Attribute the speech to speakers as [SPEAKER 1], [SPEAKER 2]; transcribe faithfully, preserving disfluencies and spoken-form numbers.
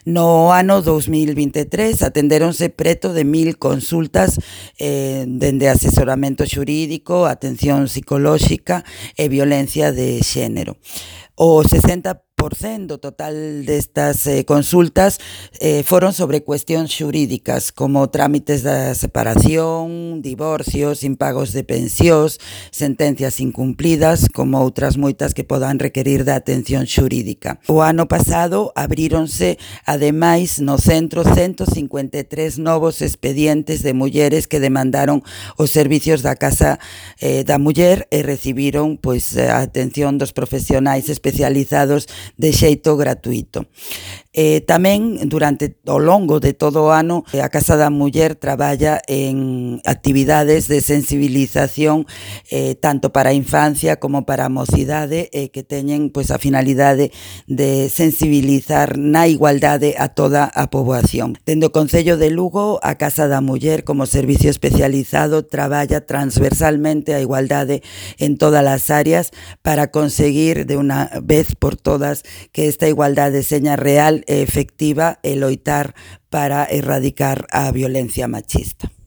[SPEAKER 1] No ano dous mil vinte e tres atendéronse preto de mil consultas eh, dende asesoramento xurídico, atención psicolóxica e violencia de xénero. O sesenta por cento do total destas eh, consultas eh, foron sobre cuestións xurídicas, como trámites da separación, divorcios, impagos de pensións, sentencias incumplidas, como outras moitas que podan requerir da atención xurídica. O ano pasado abríronse, ademais, no centro ciento cincuenta e tres novos expedientes de mulleres que demandaron os servicios da Casa eh, da Muller e recibiron pois, a atención dos profesionais especializados de xeito gratuito. Eh, tamén, durante o longo de todo o ano, a Casa da Muller traballa en actividades de sensibilización eh, tanto para a infancia como para a mocidade eh, que teñen pois, a finalidade de sensibilizar na igualdade a toda a poboación. Dende o Concello de Lugo, a Casa da Muller como servicio especializado traballa transversalmente a igualdade en todas as áreas para conseguir de unha vez por todas que esta igualdade seña real e efectiva e loitar para erradicar a violencia machista.